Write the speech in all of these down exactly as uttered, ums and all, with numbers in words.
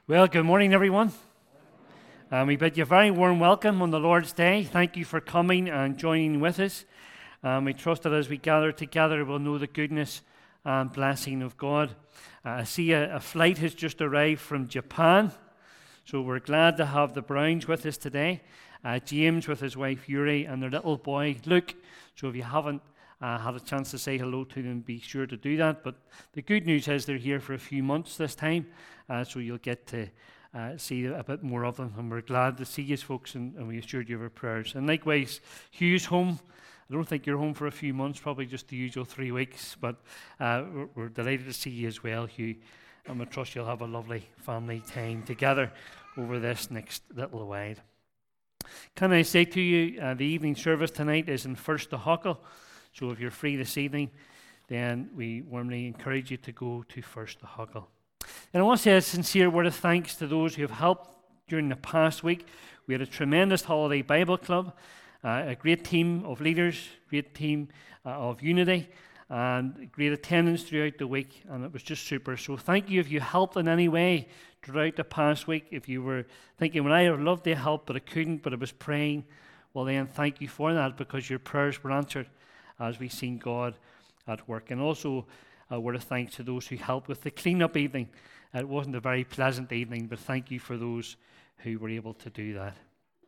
Well, good morning, everyone. Um, we bid you a very warm welcome on the Lord's Day. Thank you for coming and joining with us. Um, we trust that as we gather together, we'll know the goodness and blessing of God. Uh, I see a, a flight has just arrived from Japan, so we're glad to have the Browns with us today. Uh, James with his wife Yuri and their little boy Luke. So if you haven't uh, had a chance to say hello to them, be sure to do that. But the good news is they're here for a few months this time. Uh, so you'll get to uh, see a bit more of them, and we're glad to see you folks, and, and we assured you of our prayers. And likewise, Hugh's home. I don't think you're home for a few months, probably just the usual three weeks, but uh, we're, we're delighted to see you as well, Hugh, and we trust you'll have a lovely family time together over this next little while. Can I say to you, uh, the evening service tonight is in First to Huckle, so if you're free this evening, then we warmly encourage you to go to First to Huckle. And I want to say a sincere word of thanks to those who have helped during the past week. We had a tremendous holiday Bible club, uh, a great team of leaders, great team uh, of unity, and great attendance throughout the week, and it was just super. So thank you if you helped in any way throughout the past week. If you were thinking, well, I would love to help, but I couldn't, but I was praying, well then thank you for that, because your prayers were answered as we've seen God at work. And also a word of thanks to those who helped with the clean-up evening. It wasn't a very pleasant evening, but thank you for those who were able to do that.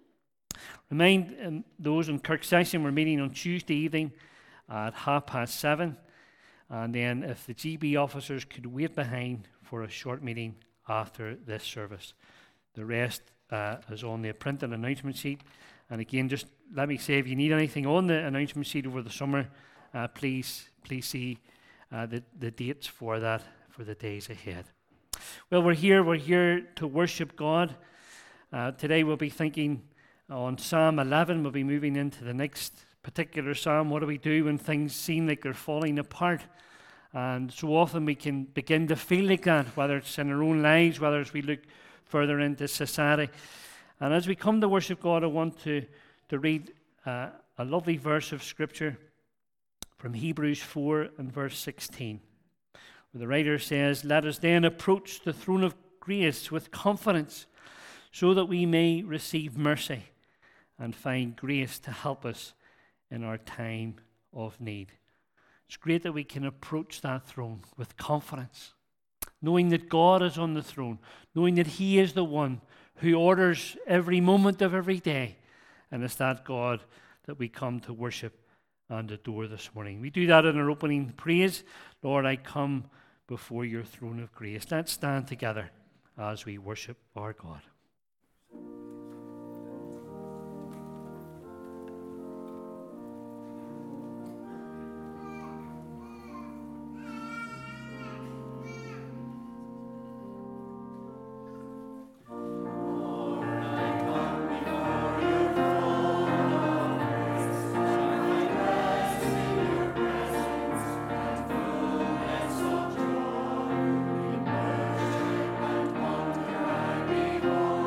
Remind um, those in Kirk Session, we're meeting on Tuesday evening at half past seven. And then if the G B officers could wait behind for a short meeting after this service. The rest uh, is on the printed announcement sheet. And again, just let me say, if you need anything on the announcement sheet over the summer, uh, please, please see Uh, the, the dates for that for the days ahead. Well, we're here, we're here to worship God. Uh, today we'll be thinking on Psalm eleven. We'll be moving into the next particular psalm. What do we do when things seem like they're falling apart? And so often we can begin to feel like that, whether it's in our own lives, whether as we look further into society. And as we come to worship God, I want to, to read uh, a lovely verse of Scripture from Hebrews four and verse sixteen, where the writer says, "Let us then approach the throne of grace with confidence, so that we may receive mercy and find grace to help us in our time of need." It's great that we can approach that throne with confidence, knowing that God is on the throne, knowing that He is the one who orders every moment of every day, and it's that God that we come to worship and adore this morning. We do that in our opening praise. Lord, I come before your throne of grace. Let's stand together as we worship our God. Lord.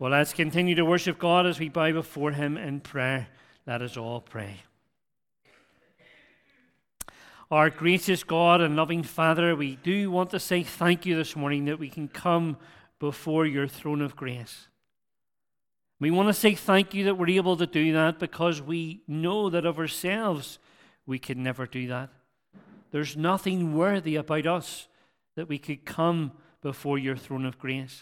Well, let's continue to worship God as we bow before him in prayer. Let us all pray. Our gracious God and loving Father, we do want to say thank you this morning that we can come before your throne of grace. We want to say thank you that we're able to do that because we know that of ourselves we could never do that. There's nothing worthy about us that we could come before your throne of grace.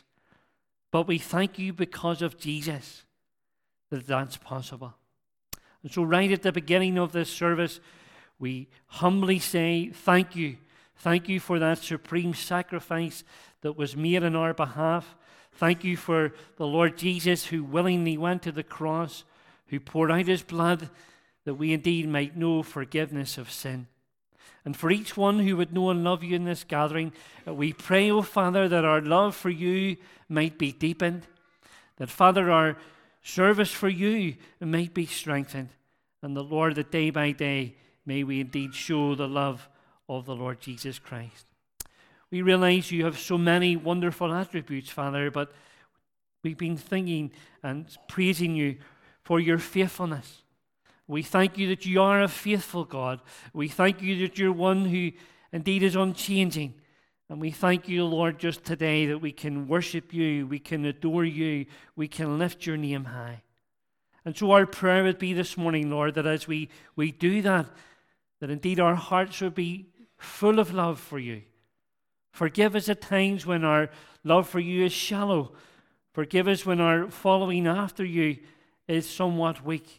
But we thank you because of Jesus that that's possible. And so right at the beginning of this service, we humbly say thank you. Thank you for that supreme sacrifice that was made in our behalf. Thank you for the Lord Jesus who willingly went to the cross, who poured out his blood that we indeed might know forgiveness of sin. And for each one who would know and love you in this gathering, we pray, O Father, that our love for you might be deepened, that, Father, our service for you might be strengthened, and the Lord, that day by day may we indeed show the love of the Lord Jesus Christ. We realize you have so many wonderful attributes, Father, but we've been thinking and praising you for your faithfulness. We thank you that you are a faithful God. We thank you that you're one who indeed is unchanging. And we thank you, Lord, just today that we can worship you, we can adore you, we can lift your name high. And so our prayer would be this morning, Lord, that as we, we do that, that indeed our hearts would be full of love for you. Forgive us at times when our love for you is shallow. Forgive us when our following after you is somewhat weak.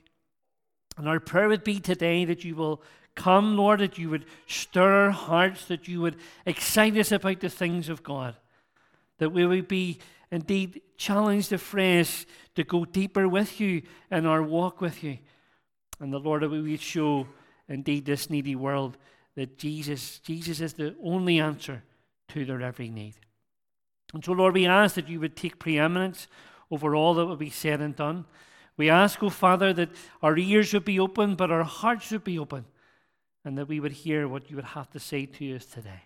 And our prayer would be today that you will come, Lord, that you would stir our hearts, that you would excite us about the things of God, that we would be indeed challenged afresh to go deeper with you in our walk with you. And the Lord, that we would show indeed this needy world that Jesus, Jesus is the only answer to their every need. And so, Lord, we ask that you would take preeminence over all that will be said and done. We ask, O Father, that our ears would be open, but our hearts would be open, and that we would hear what you would have to say to us today.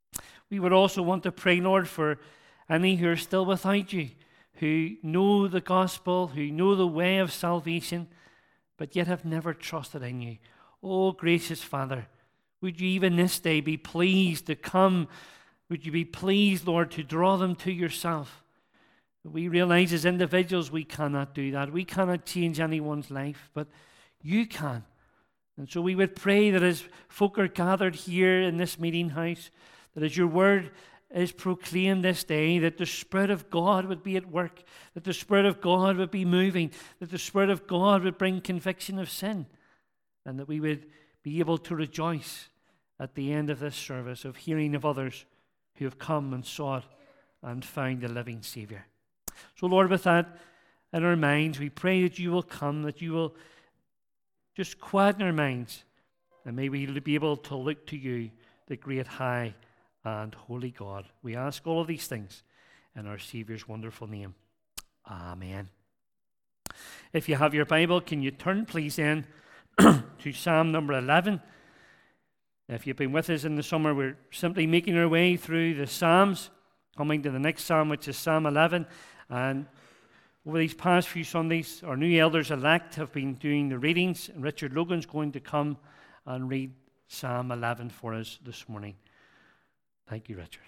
We would also want to pray, Lord, for any who are still without you, who know the gospel, who know the way of salvation, but yet have never trusted in you. Oh, gracious Father, would you even this day be pleased to come? Would you be pleased, Lord, to draw them to yourself? We realize as individuals we cannot do that. We cannot change anyone's life, but you can. And so we would pray that as folk are gathered here in this meeting house, that as your word is proclaimed this day, that the Spirit of God would be at work, that the Spirit of God would be moving, that the Spirit of God would bring conviction of sin, and that we would be able to rejoice at the end of this service of hearing of others who have come and sought and found the living Savior. So, Lord, with that in our minds, we pray that you will come, that you will just quieten our minds, and may we be able to look to you, the great high and holy God. We ask all of these things in our Savior's wonderful name. Amen. If you have your Bible, can you turn, please, then to Psalm number eleven. If you've been with us in the summer, we're simply making our way through the Psalms, coming to the next Psalm, which is Psalm eleven. And over these past few Sundays, our new elders-elect have been doing the readings, and Richard Logan's going to come and read Psalm eleven for us this morning. Thank you, Richard.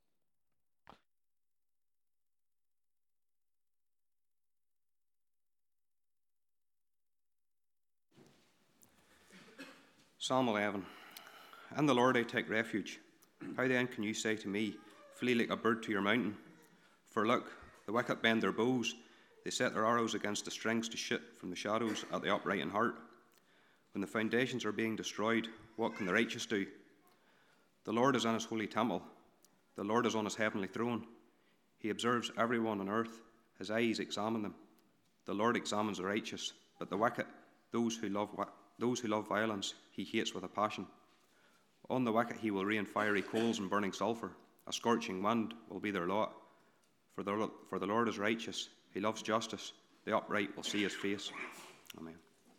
Psalm eleven. In the Lord I take refuge. How then can you say to me, flee like a bird to your mountain? For look, the wicked bend their bows. They set their arrows against the strings to shoot from the shadows at the upright in heart. When the foundations are being destroyed, what can the righteous do? The Lord is in his holy temple. The Lord is on his heavenly throne. He observes everyone on earth. His eyes examine them. The Lord examines the righteous, but the wicked, those who love those who love violence, he hates with a passion. On the wicked he will rain fiery coals and burning sulphur. A scorching wind will be their lot. For the, for the Lord is righteous. He loves justice. The upright will see his face. Amen.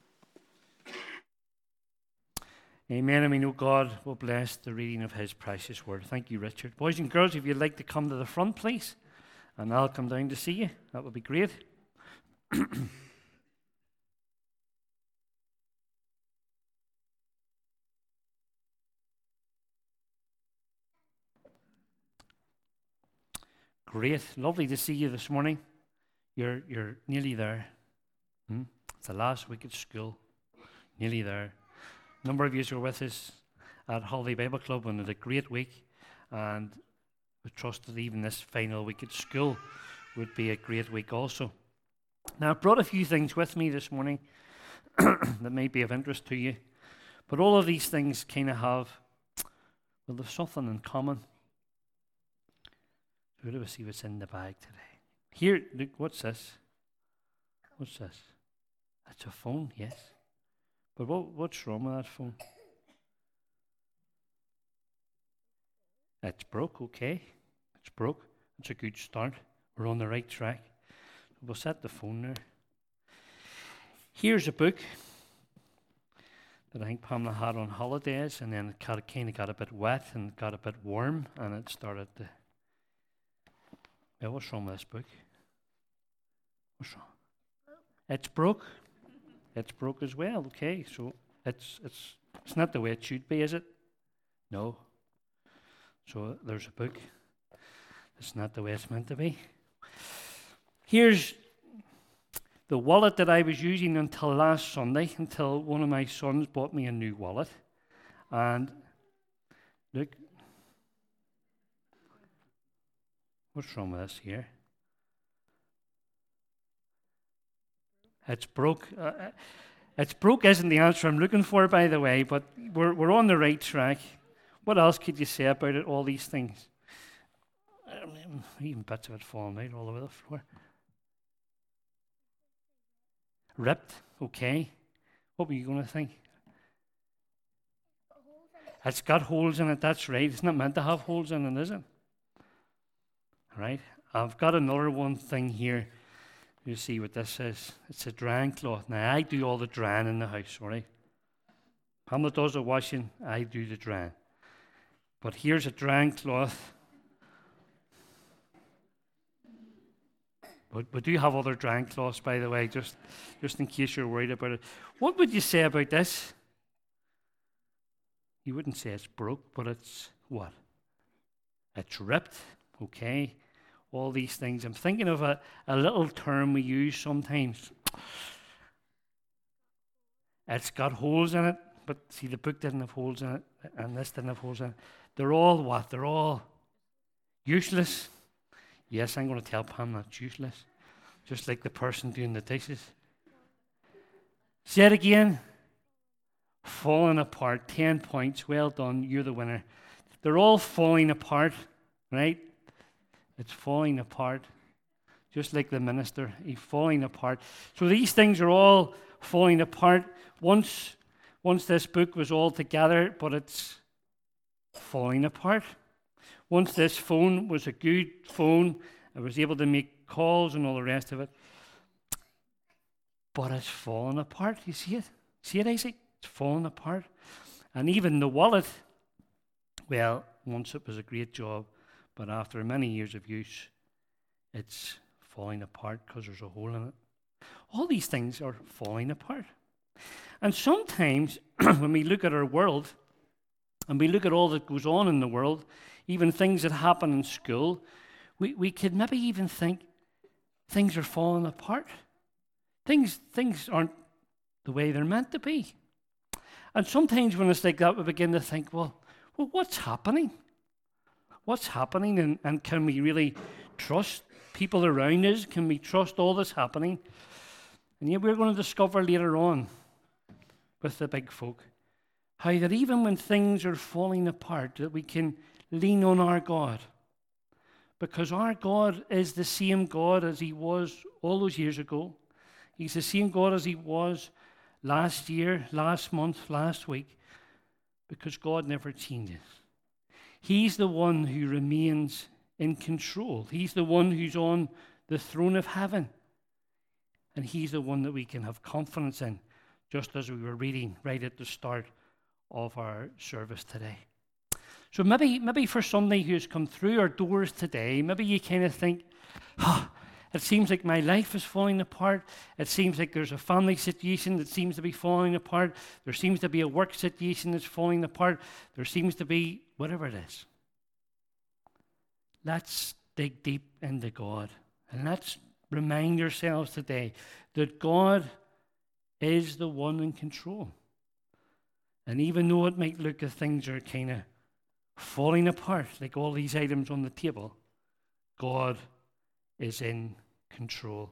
Amen. And we know God will bless the reading of his precious word. Thank you, Richard. Boys and girls, if you'd like to come to the front, please, and I'll come down to see you. That would be great. Great. Lovely to see you this morning. You're you're nearly there. Hmm? It's the last week at school. Nearly there. A number of you were with us at Holiday Bible Club and had a great week. And we trust that even this final week at school would be a great week also. Now, I brought a few things with me this morning that may be of interest to you. But all of these things kind of have, well, there's something in common. So let us see what's in the bag today. Here, look, what's this? What's this? That's a phone, yes. But what, what's wrong with that phone? It's broke, okay. It's broke. It's a good start. We're on the right track. We'll set the phone there. Here's a book that I think Pamela had on holidays, and then it kind of got a bit wet and got a bit warm, and it started to... Well, what's wrong with this book? What's wrong? It's broke. It's broke as well, okay. So it's it's it's not the way it should be, is it? No. So there's a book. It's not the way it's meant to be. Here's the wallet that I was using until last Sunday, until one of my sons bought me a new wallet. And look, what's wrong with this here? It's broke. Uh, it's broke isn't the answer I'm looking for, by the way, but we're we're on the right track. What else could you say about it, all these things? Um, even bits of it falling out all over the floor. Ripped, okay. What were you going to think? It's got holes in it, that's right. It's not meant to have holes in it, is it? Right. I've got another one thing here. You see what this is. It's a drying cloth. Now, I do all the drying in the house, all right? Pamela does the washing, I do the drying. But here's a drying cloth. But we do have other drying cloths, by the way, just, just in case you're worried about it. What would you say about this? You wouldn't say it's broke, but it's what? It's ripped, okay? All these things. I'm thinking of a, a little term we use sometimes. It's got holes in it, but see, the book didn't have holes in it, and this didn't have holes in it. They're all what? They're all useless. Yes, I'm going to tell Pam that's useless. Just like the person doing the dishes. Say it again. Falling apart. Ten points. Well done. You're the winner. They're all falling apart, right? It's falling apart. Just like the minister. He's falling apart. So these things are all falling apart. Once, once this book was all together, but it's falling apart. Once this phone was a good phone, I was able to make calls and all the rest of it. But it's fallen apart. You see it? See it, Isaac? It's fallen apart. And even the wallet, well, once it was a great job, but after many years of use, it's falling apart because there's a hole in it. All these things are falling apart. And sometimes when we look at our world, and we look at all that goes on in the world, even things that happen in school, we, we could maybe even think things are falling apart. Things, things aren't the way they're meant to be. And sometimes when it's like that, we begin to think, well, well what's happening? What's happening? And, and can we really trust people around us? Can we trust all that's happening? And yet we're going to discover later on with the big folk how that even when things are falling apart, that we can lean on our God. Because our God is the same God as he was all those years ago. He's the same God as he was last year, last month, last week. Because God never changes. He's the one who remains in control. He's the one who's on the throne of heaven. And he's the one that we can have confidence in, just as we were reading right at the start of our service today. So maybe maybe for somebody who's come through our doors today, maybe you kind of think, oh, It seems like my life is falling apart. It seems like there's a family situation that seems to be falling apart. There seems to be a work situation that's falling apart. There seems to be whatever it is. Let's dig deep into God. And let's remind ourselves today that God is the one in control. And even though it might look as things are kind of falling apart, like all these items on the table, God is in control.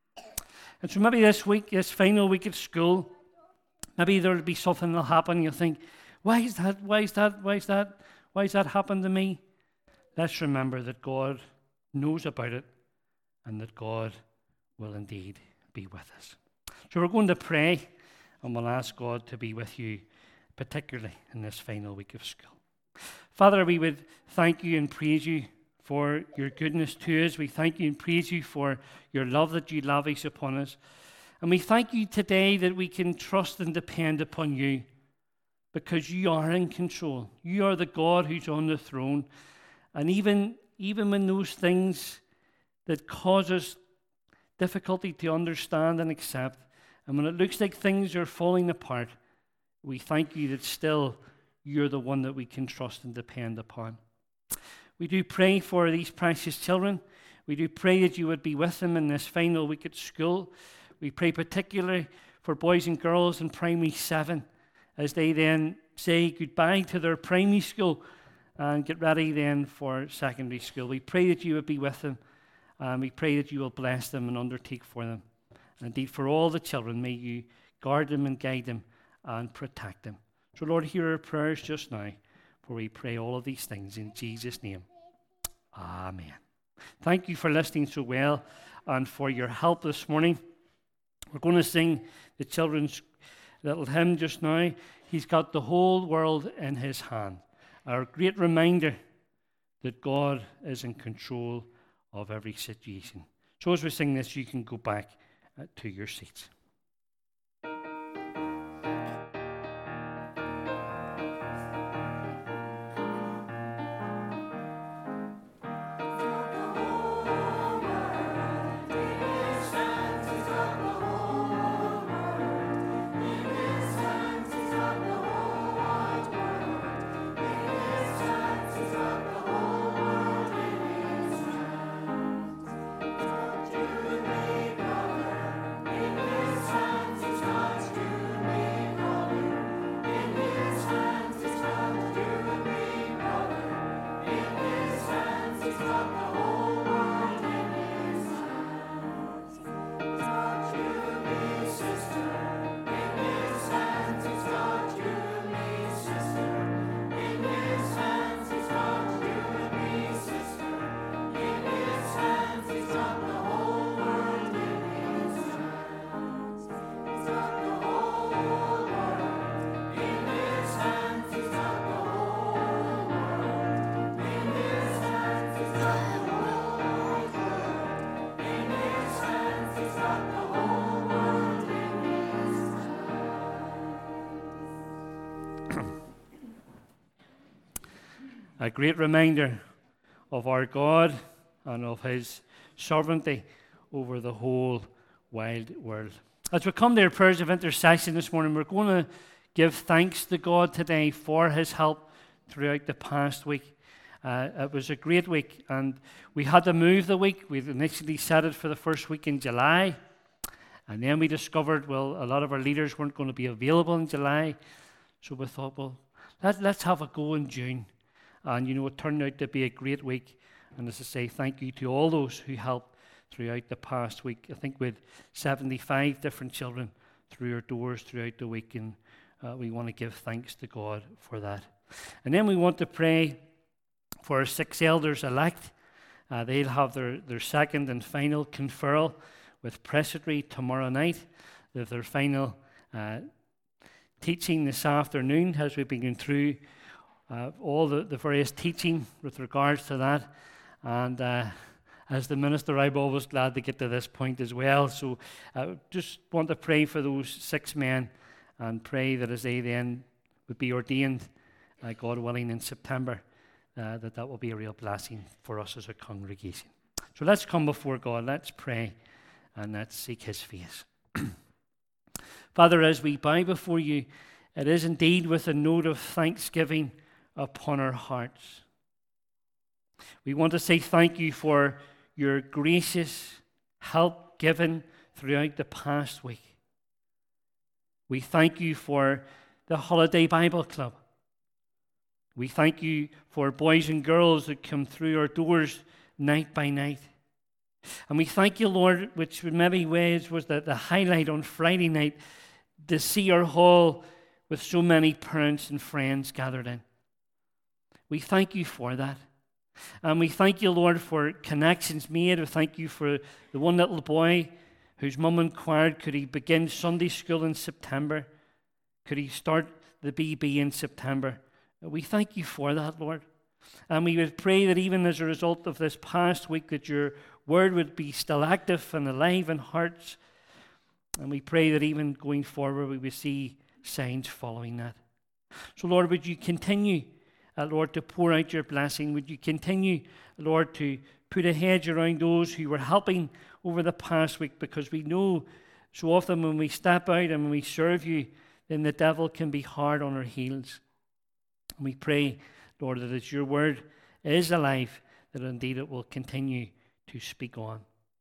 And so maybe this week, this final week at school, maybe there'll be something that'll happen. You'll think, why is that? Why is that? Why is that? Why has that happened to me? Let's remember that God knows about it and that God will indeed be with us. So we're going to pray and we'll ask God to be with you, particularly in this final week of school. Father, we would thank you and praise you for your goodness to us. We thank you and praise you for your love that you lavish upon us. And we thank you today that we can trust and depend upon you because you are in control. You are the God who's on the throne. And even, even when those things that cause us difficulty to understand and accept, and when it looks like things are falling apart, we thank you that still you're the one that we can trust and depend upon. We do pray for these precious children. We do pray that you would be with them in this final week at school. We pray particularly for boys and girls in primary seven as they then say goodbye to their primary school and get ready then for secondary school. We pray that you would be with them, and we pray that you will bless them and undertake for them. And indeed, for all the children, may you guard them and guide them and protect them. So, Lord, hear our prayers just now, for we pray all of these things in Jesus' name. Amen. Thank you for listening so well and for your help this morning. We're going to sing the children's little hymn just now. He's got the whole world in his hand. Our great reminder that God is in control of every situation. So as we sing this, you can go back uh, to your seats. A great reminder of our God and of his sovereignty over the whole wide world. As we come to our prayers of intercession this morning, we're going to give thanks to God today for his help throughout the past week. Uh, it was a great week, and we had to move the week. We initially set it for the first week in July, and then we discovered, well, a lot of our leaders weren't going to be available in July, so we thought, well, let, let's have a go in June. And, you know, it turned out to be a great week. And as I say, thank you to all those who helped throughout the past week. I think with seventy-five different children through our doors throughout the week. And uh, we want to give thanks to God for that. And then we want to pray for our six elders elect. Uh, they'll have their, their second and final conferral with Presbytery tomorrow night. They have their final uh, teaching this afternoon as we've been going through Uh, all the, the various teaching with regards to that. And uh, as the minister, I'm always glad to get to this point as well. So I uh, just want to pray for those six men and pray that as they then would be ordained, uh, God willing, in September, uh, that that will be a real blessing for us as a congregation. So let's come before God, let's pray, and let's seek his face. Father, as we bow before you, it is indeed with a note of thanksgiving upon our hearts. We want to say thank you for your gracious help given throughout the past week. We thank you for the Holiday Bible Club. We thank you for boys and girls that come through our doors night by night. And we thank you, Lord, which in many ways was the, the highlight on Friday night, to see our hall with so many parents and friends gathered in. We thank you for that. And we thank you, Lord, for connections made. We thank you for the one little boy whose mum inquired, could he begin Sunday school in September? Could he start the B B in September? We thank you for that, Lord. And we would pray that even as a result of this past week, that your word would be still active and alive in hearts. And we pray that even going forward, we would see signs following that. So, Lord, would you continue, uh, Lord, to pour out your blessing? Would you continue, Lord, to put a hedge around those who were helping over the past week? Because we know so often when we step out and when we serve you, then the devil can be hard on our heels. And we pray, Lord, that as your word is alive, that indeed it will continue to speak on.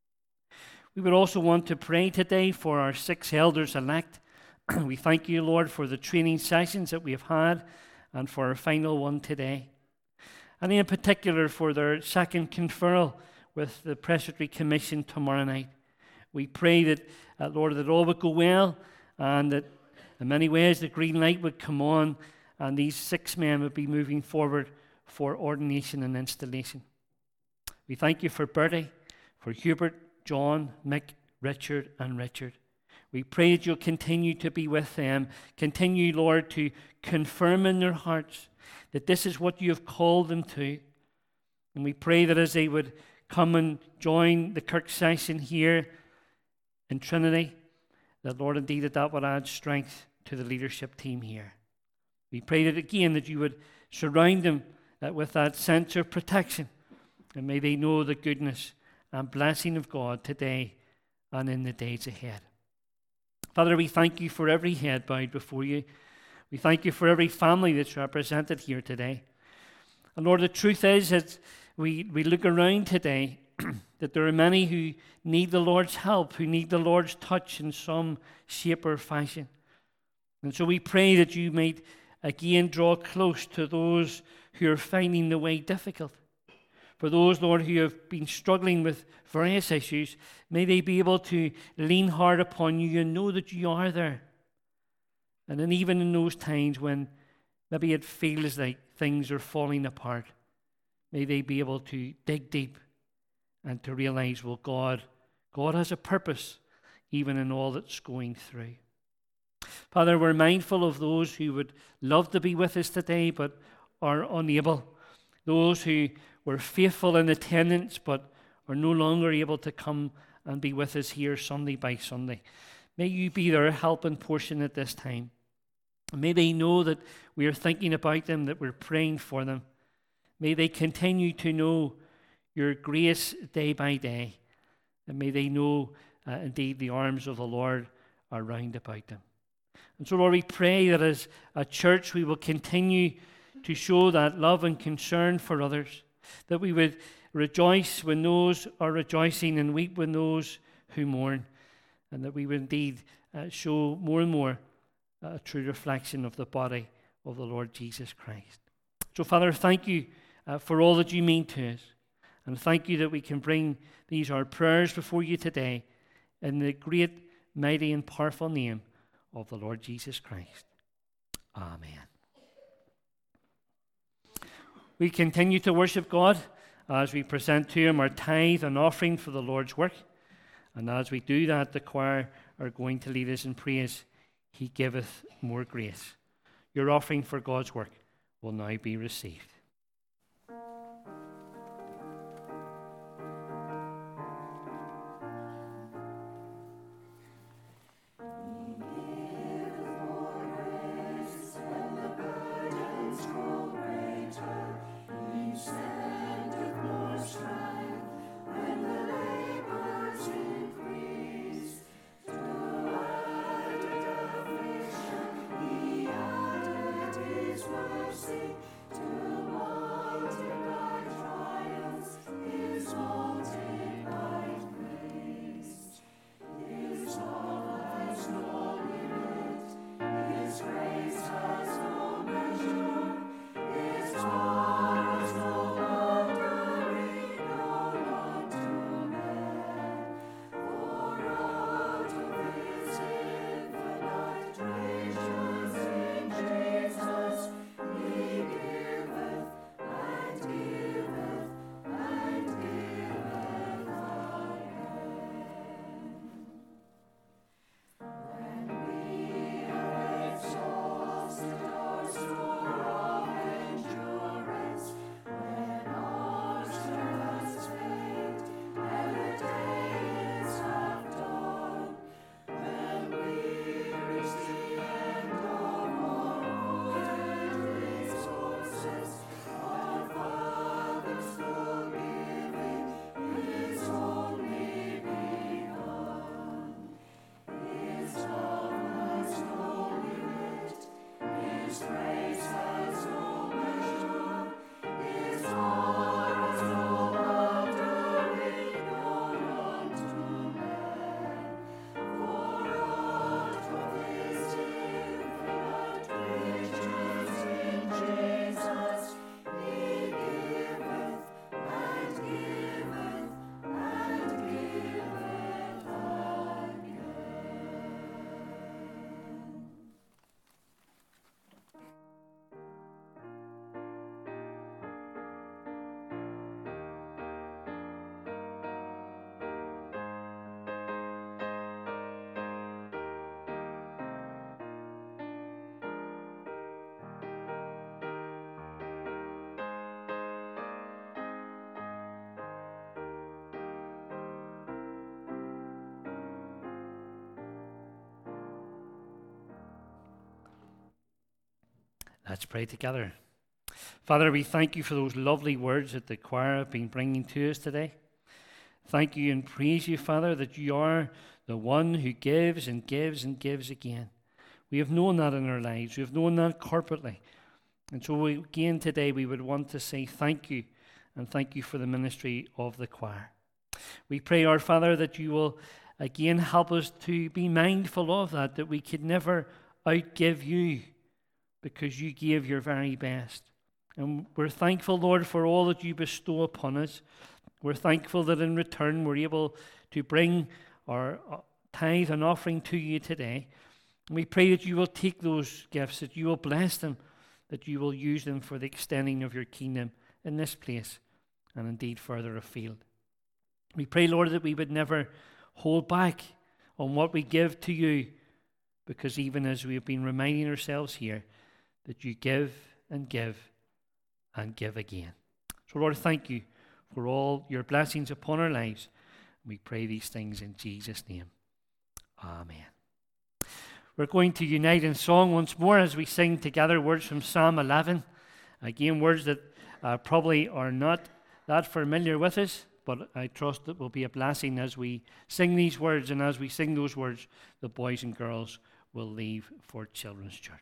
We would also want to pray today for our six elders-elect. We thank you, Lord, for the training sessions that we have had and for our final one today. And in particular for their second conferral with the Presbytery Commission tomorrow night. We pray that, uh, Lord, that all would go well and that in many ways the green light would come on and these six men would be moving forward for ordination and installation. We thank you for Bertie, for Hubert, John, Mick, Richard, and Richard. We pray that you'll continue to be with them. Continue, Lord, to confirm in their hearts that this is what you have called them to. And we pray that as they would come and join the Kirk session here in Trinity, that, Lord, indeed, that that would add strength to the leadership team here. We pray that again that you would surround them that with that sense of protection, and may they know the goodness and blessing of God today and in the days ahead. Father, we thank you for every head bowed before you. We thank you for every family that's represented here today. And Lord, the truth is that we, we look around today that there are many who need the Lord's help, who need the Lord's touch in some shape or fashion. And so we pray that you might again draw close to those who are finding the way difficult. For those, Lord, who have been struggling with various issues, may they be able to lean hard upon you and know that you are there. And then even in those times when maybe it feels like things are falling apart, may they be able to dig deep and to realize, well, God, God has a purpose even in all that's going through. Father, we're mindful of those who would love to be with us today but are unable. Those who were faithful in attendance but are no longer able to come and be with us here Sunday by Sunday. May you be their helping portion at this time. May they know that we are thinking about them, that we're praying for them. May they continue to know your grace day by day. And may they know, uh, indeed, the arms of the Lord are round about them. And so, Lord, we pray that as a church we will continue to show that love and concern for others, that we would rejoice when those are rejoicing and weep when those who mourn, and that we would indeed uh, show more and more a true reflection of the body of the Lord Jesus Christ. So, Father, thank you uh, for all that you mean to us, and thank you that we can bring these our prayers before you today in the great, mighty, and powerful name of the Lord Jesus Christ. Amen. We continue to worship God as we present to Him our tithe and offering for the Lord's work. And as we do that, the choir are going to lead us in praise. He giveth more grace. Your offering for God's work will now be received. When Let's pray together. Father, we thank you for those lovely words that the choir have been bringing to us today. Thank you and praise you, Father, that you are the one who gives and gives and gives again. We have known that in our lives. We have known that corporately. And so we, again today we would want to say thank you, and thank you for the ministry of the choir. We pray, our Father, that you will again help us to be mindful of that, that we could never outgive you, because you gave your very best. And we're thankful, Lord, for all that you bestow upon us. We're thankful that in return we're able to bring our tithe and offering to you today. And we pray that you will take those gifts, that you will bless them, that you will use them for the extending of your kingdom in this place and indeed further afield. We pray, Lord, that we would never hold back on what we give to you, because even as we have been reminding ourselves here, that you give and give and give again. So, Lord, thank you for all your blessings upon our lives. We pray these things in Jesus' name. Amen. We're going to unite in song once more as we sing together words from Psalm eleven. Again, words that uh, probably are not that familiar with us, but I trust it will be a blessing as we sing these words, and as we sing those words, the boys and girls will leave for Children's Church.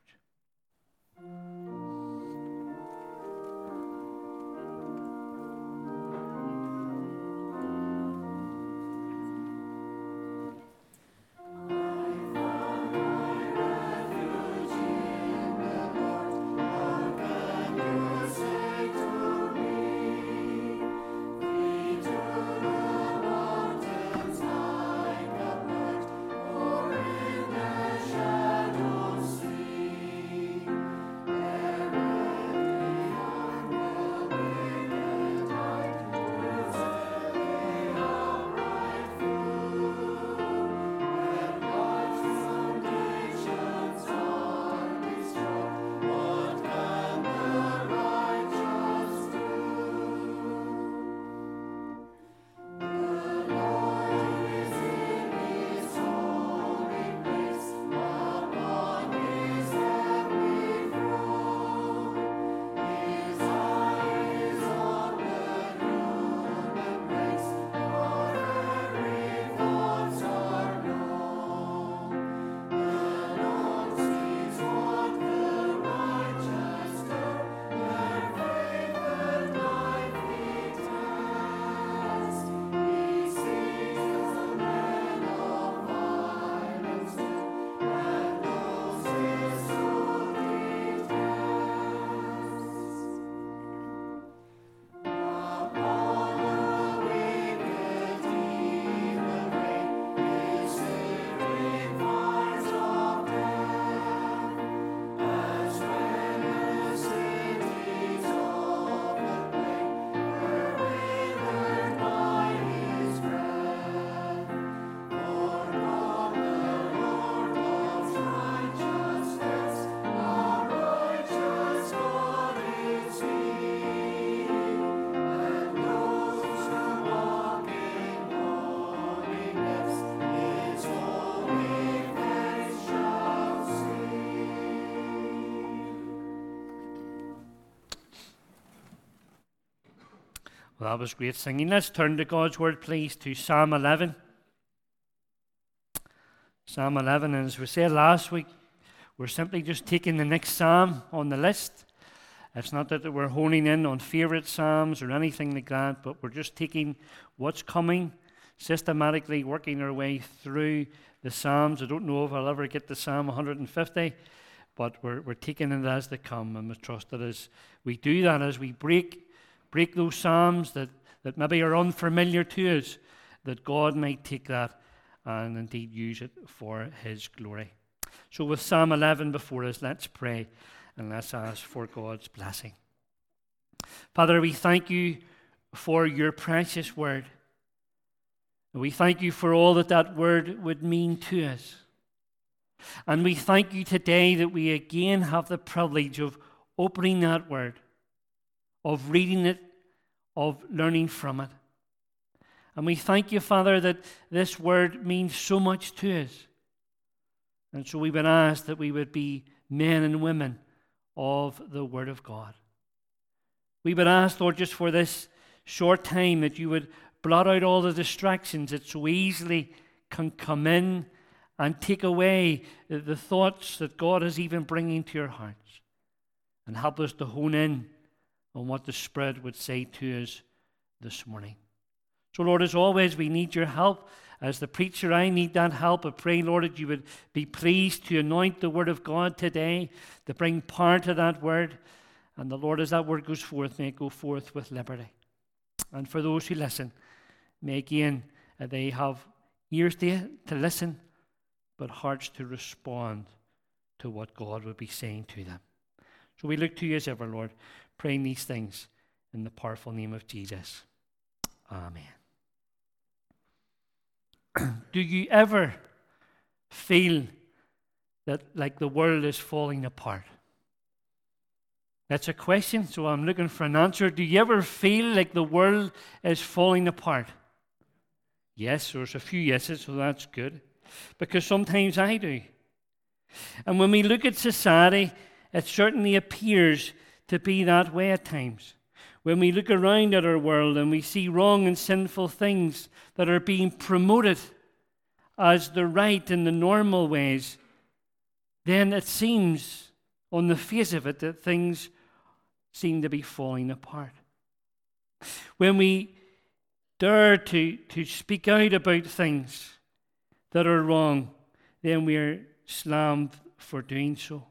Well, that was great singing. Let's turn to God's Word, please, to Psalm eleven. Psalm eleven, and as we said last week, we're simply just taking the next psalm on the list. It's not that we're honing in on favourite psalms or anything like that, but we're just taking what's coming, systematically working our way through the psalms. I don't know if I'll ever get to Psalm one hundred fifty, but we're, we're taking it as they come, and we trust that as we do that, as we break break those psalms that, that maybe are unfamiliar to us, that God might take that and indeed use it for his glory. So with Psalm eleven before us, let's pray and let's ask for God's blessing. Father, we thank you for your precious word. And we thank you for all that that word would mean to us. And we thank you today that we again have the privilege of opening that word, of reading it, of learning from it. And we thank you, Father, that this word means so much to us. And so we would ask that we would be men and women of the Word of God. We would ask, Lord, just for this short time, that you would blot out all the distractions that so easily can come in and take away the thoughts that God is even bringing to your hearts, and help us to hone in on what the Spirit would say to us this morning. So, Lord, as always, we need your help. As the preacher, I need that help. I pray, Lord, that you would be pleased to anoint the Word of God today, to bring power to that Word. And the Lord, as that Word goes forth, may it go forth with liberty. And for those who listen, may again uh, they have ears to, to listen, but hearts to respond to what God would be saying to them. So we look to you as ever, Lord, praying these things in the powerful name of Jesus. Amen. Do you ever feel that like the world is falling apart? That's a question, so I'm looking for an answer. Do you ever feel like the world is falling apart? Yes, there's a few yeses, so that's good. Because sometimes I do. And when we look at society, it certainly appears to be that way at times. When we look around at our world and we see wrong and sinful things that are being promoted as the right and the normal ways, then it seems on the face of it that things seem to be falling apart. When we dare to, to speak out about things that are wrong, then we are slammed for doing so.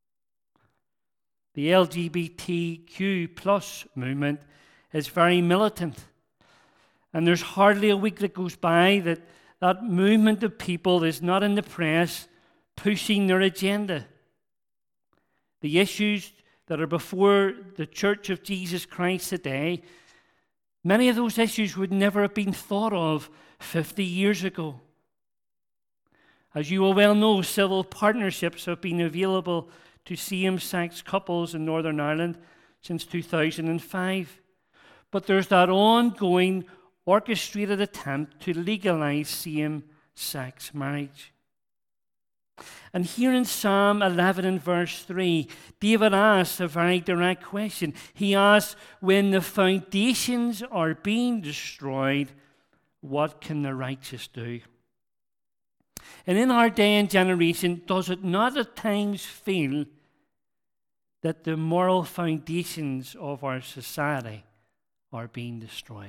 The L G B T Q plus movement is very militant. And there's hardly a week that goes by that that movement of people is not in the press pushing their agenda. The issues that are before the Church of Jesus Christ today, many of those issues would never have been thought of fifty years ago. As you will well know, civil partnerships have been available to same-sex couples in Northern Ireland since two thousand five. But there's that ongoing orchestrated attempt to legalize same-sex marriage. And here in Psalm eleven and verse three, David asks a very direct question. He asks, when the foundations are being destroyed, what can the righteous do? And in our day and generation, does it not at times feel that the moral foundations of our society are being destroyed?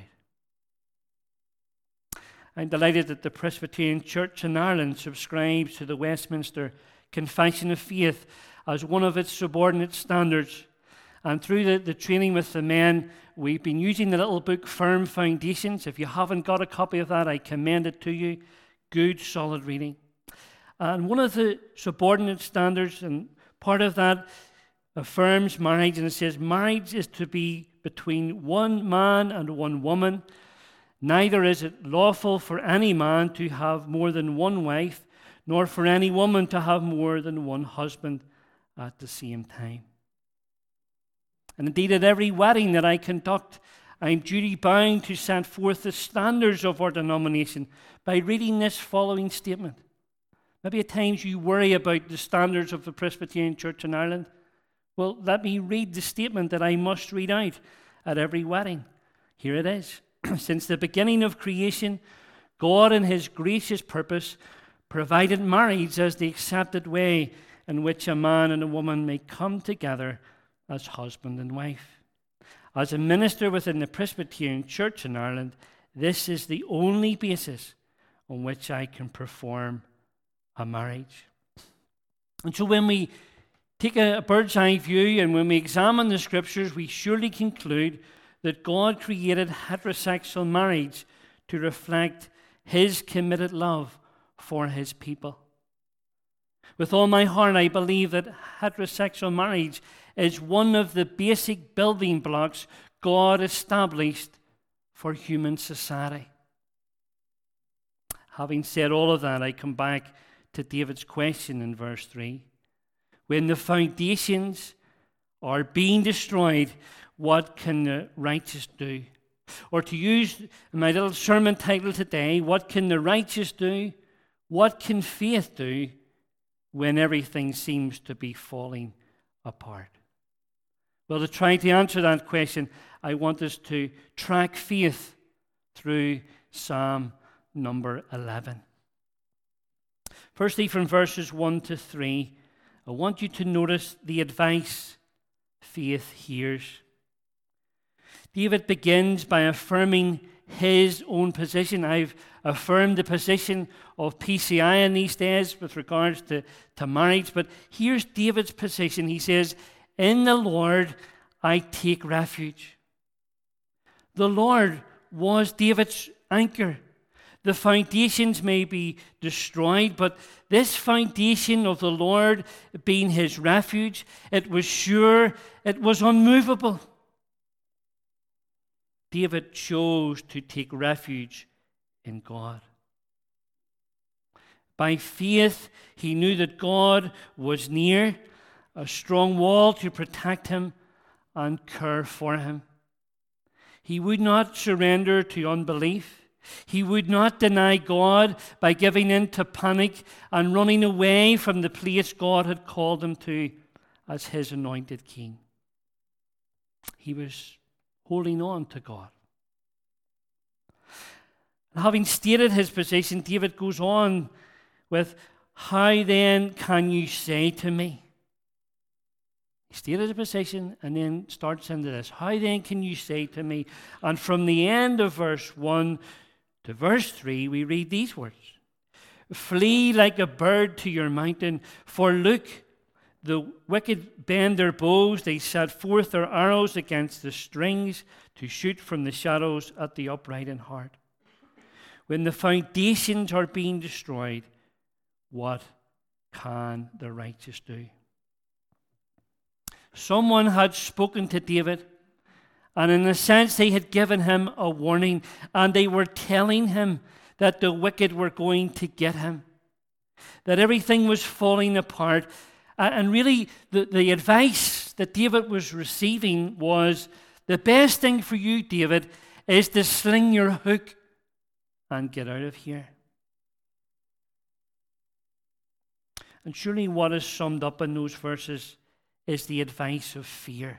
I'm delighted that the Presbyterian Church in Ireland subscribes to the Westminster Confession of Faith as one of its subordinate standards. And through the, the training with the men, we've been using the little book, Firm Foundations. If you haven't got a copy of that, I commend it to you. Good, solid reading. And one of the subordinate standards, and part of that affirms marriage, and it says marriage is to be between one man and one woman. Neither is it lawful for any man to have more than one wife, nor for any woman to have more than one husband at the same time. And indeed, at every wedding that I conduct, I'm duty bound to set forth the standards of our denomination by reading this following statement. Maybe at times you worry about the standards of the Presbyterian Church in Ireland. Well, let me read the statement that I must read out at every wedding. Here it is. Since the beginning of creation, God in his gracious purpose provided marriage as the accepted way in which a man and a woman may come together as husband and wife. As a minister within the Presbyterian Church in Ireland, this is the only basis on which I can perform a marriage. And so when we take a bird's eye view and when we examine the scriptures, we surely conclude that God created heterosexual marriage to reflect his committed love for his people. With all my heart, I believe that heterosexual marriage is one of the basic building blocks God established for human society. Having said all of that, I come back to David's question in verse three. When the foundations are being destroyed, what can the righteous do? Or to use my little sermon title today, what can the righteous do? What can faith do when everything seems to be falling apart? Well, to try to answer that question, I want us to track faith through Psalm number eleven. Firstly, from verses one to three, I want you to notice the advice faith hears. David begins by affirming his own position. I've affirmed the position of P C I in these days with regards to, to marriage, but here's David's position. He says, "In the Lord I take refuge." The Lord was David's anchor. The foundations may be destroyed, but this foundation of the Lord being his refuge, it was sure, it was unmovable. David chose to take refuge in God. By faith, he knew that God was near, a strong wall to protect him and care for him. He would not surrender to unbelief. He would not deny God by giving in to panic and running away from the place God had called him to as his anointed king. He was holding on to God. And having stated his position, David goes on with, "How then can you say to me?" He stated a position and then starts into this. "How then can you say to me?" And from the end of verse one to verse three, we read these words. "Flee like a bird to your mountain, for look, the wicked bend their bows, they set forth their arrows against the strings to shoot from the shadows at the upright in heart. When the foundations are being destroyed, what can the righteous do?" Someone had spoken to David, and in a sense they had given him a warning, and they were telling him that the wicked were going to get him, that everything was falling apart. And really, the, the advice that David was receiving was, the best thing for you, David, is to sling your hook and get out of here. And surely what is summed up in those verses is the advice of fear.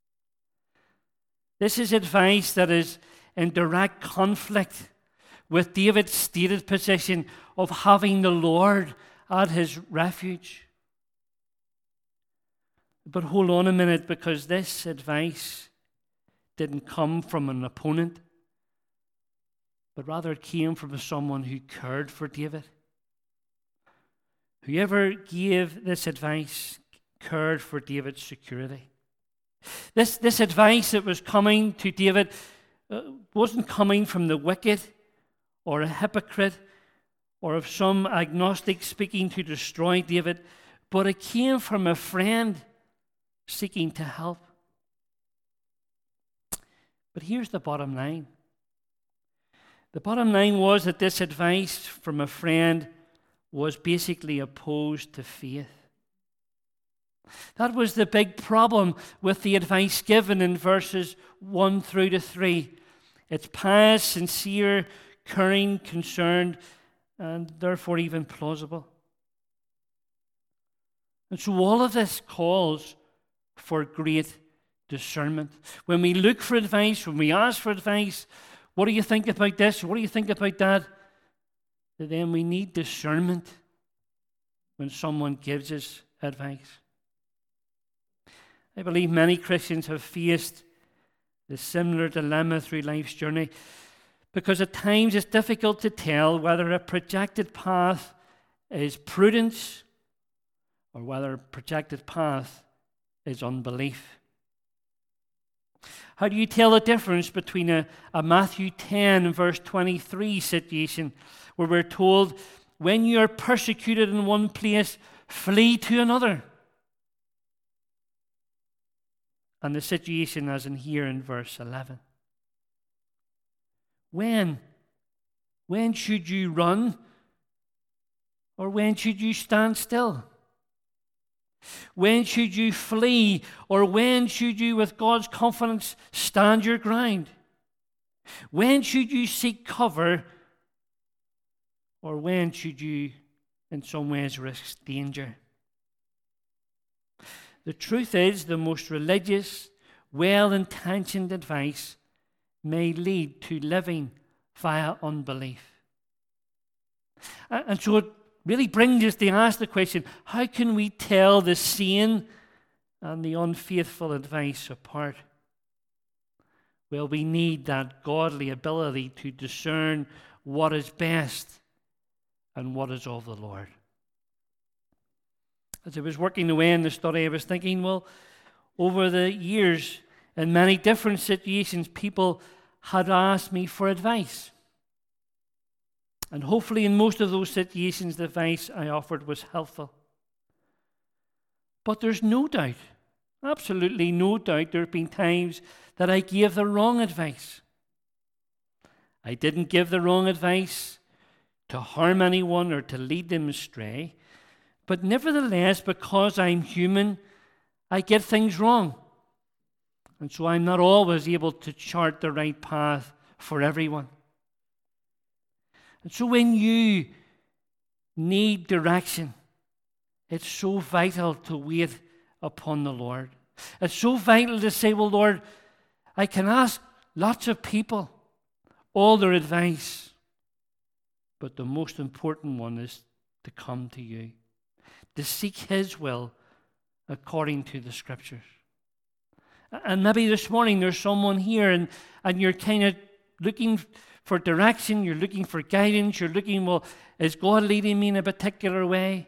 This is advice that is in direct conflict with David's stated position of having the Lord at his refuge. But hold on a minute, because this advice didn't come from an opponent, but rather it came from someone who cared for David. Whoever gave this advice cared for David's security. This, this advice that was coming to David uh, wasn't coming from the wicked or a hypocrite or of some agnostic speaking to destroy David, but it came from a friend seeking to help. But here's the bottom line. The bottom line was that this advice from a friend was basically opposed to faith. That was the big problem with the advice given in verses one through to three. It's pious, sincere, caring, concerned, and therefore even plausible. And so all of this calls for great discernment. When we look for advice, when we ask for advice, what do you think about this? What do you think about that? Then we need discernment when someone gives us advice. I believe many Christians have faced the similar dilemma through life's journey, because at times it's difficult to tell whether a projected path is prudence or whether a projected path is unbelief. How do you tell the difference between a, a Matthew ten verse twenty-three situation where we're told, when you are persecuted in one place, flee to another, and the situation as in here in verse eleven? When? When should you run? Or when should you stand still? When should you flee? Or when should you, with God's confidence, stand your ground? When should you seek cover? Or when should you, in some ways, risk danger? The truth is, the most religious, well-intentioned advice may lead to living via unbelief. And so it really brings us to ask the question, how can we tell the sane and the unfaithful advice apart? Well, we need that godly ability to discern what is best and what is of the Lord. As I was working away in the study, I was thinking, well, over the years, in many different situations, people had asked me for advice. And hopefully in most of those situations, the advice I offered was helpful. But there's no doubt, absolutely no doubt, there have been times that I gave the wrong advice. I didn't give the wrong advice to harm anyone or to lead them astray. But nevertheless, because I'm human, I get things wrong. And so I'm not always able to chart the right path for everyone. And so when you need direction, it's so vital to wait upon the Lord. It's so vital to say, well, Lord, I can ask lots of people all their advice, but the most important one is to come to you, to seek His will according to the Scriptures. And maybe this morning there's someone here and, and you're kind of looking for direction, you're looking for guidance, you're looking, well, is God leading me in a particular way?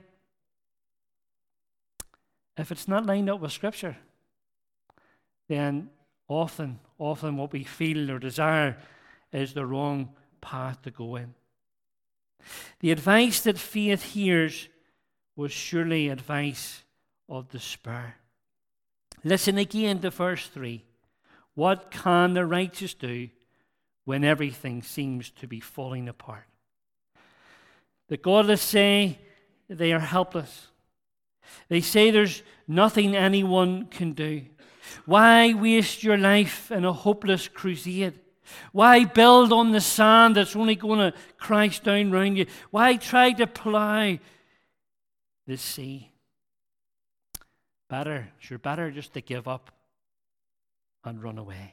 If it's not lined up with Scripture, then often, often what we feel or desire is the wrong path to go in. The advice that faith hears was surely advice of despair. Listen again to verse three. What can the righteous do when everything seems to be falling apart? The godless say they are helpless. They say there's nothing anyone can do. Why waste your life in a hopeless crusade? Why build on the sand that's only going to crash down round you? Why try to plough the sea? Better, sure, better just to give up and run away.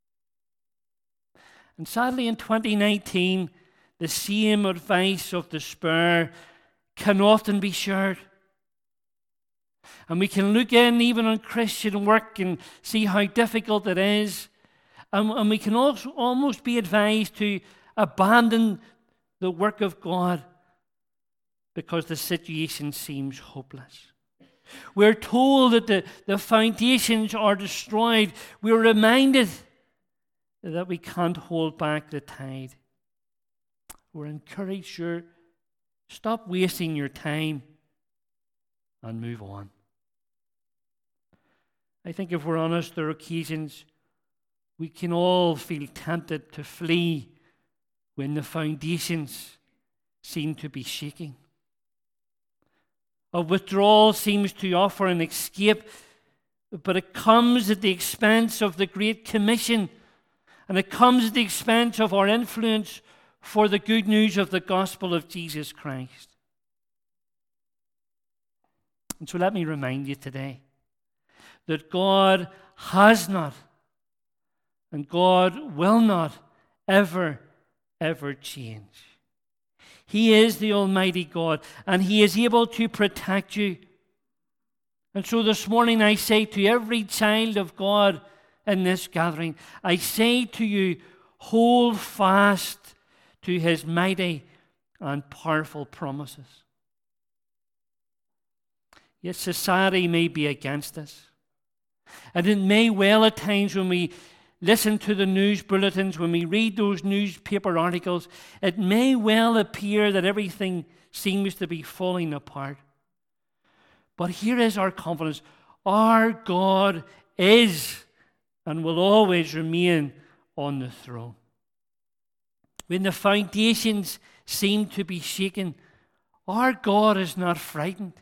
And sadly, in twenty nineteen, the same advice of despair can often be shared. And we can look in even on Christian work and see how difficult it is. And, and we can also almost be advised to abandon the work of God because the situation seems hopeless. We're told that the, the foundations are destroyed. We're reminded that we can't hold back the tide. We're encouraged, sure, stop wasting your time and move on. I think if we're honest, there are occasions we can all feel tempted to flee when the foundations seem to be shaking. A withdrawal seems to offer an escape, but it comes at the expense of the Great Commission, and it comes at the expense of our influence for the good news of the gospel of Jesus Christ. And so let me remind you today that God has not and God will not ever, ever change. He is the Almighty God, and He is able to protect you. And so this morning I say to every child of God in this gathering, I say to you, hold fast to His mighty and powerful promises. Yes, society may be against us. And it may well at times when we listen to the news bulletins, when we read those newspaper articles, it may well appear that everything seems to be falling apart. But here is our confidence. Our God is and will always remain on the throne. When the foundations seem to be shaken, our God is not frightened.